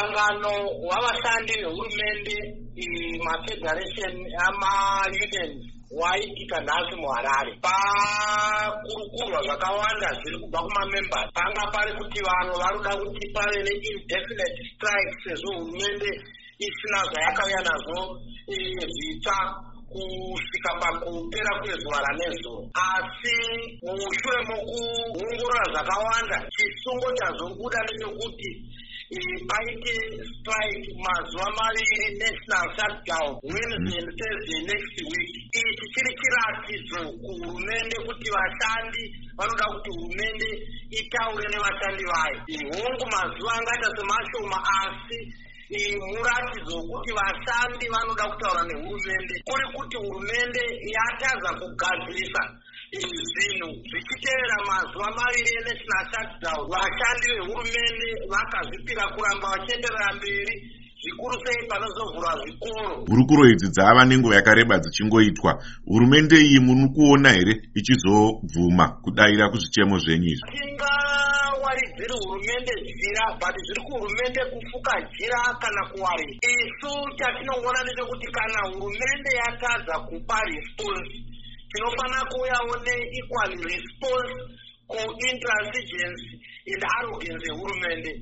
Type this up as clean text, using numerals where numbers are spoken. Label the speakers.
Speaker 1: musangano wavashandi vehurumende mafederation amaunions waitika nhasi muHarare. Pakurukurwa zvakawanda zviri kubva kumamembers. Panga pari kuti vanhu varuda kuti pave neindefinite strike sezvo hurumende isina zvayakauya nazvo zvitsva kusvika pakupera kwezuva ranezuva. Asi mushure mokuongorora zvakawanda, chisungo chazobuda ndechekuti paite strike mazuva maviri, national shutdown, Wednesday and Thursday next week. Ichi chiri chiratidzo kuhurumende kuti vashandi vanoda kuti hurumende itaure nevashandi vayo. Hongu mazuva angaita semashoma, asi muratidzo wekuti vashandi vanoda kutaura nehurumende, kuri kuti hurumende yatadza kugadzirisa zvinhu zvichiteera mazuva maviri enational shutdown. Vashandi vehurumende vakazvipira kuramba vachienderera mberi, zvikuru sei panozovhurwa zvikoro.
Speaker 2: Hurukuro idzi dzava nenguva yakareba dzichingoitwa. Hurumende iyi muri kuona here ichizobvuma kudayira kuzvichemo zvenyu izvi?
Speaker 1: Dziri hurumende jira, but zviri kuhurumende kufuka jira kana kuwari. Isu chatinoona ndechekuti kana hurumende yatadza kupa response, tinofanira kuuyawo neequal response kuintransigence and arrogance yehurumende.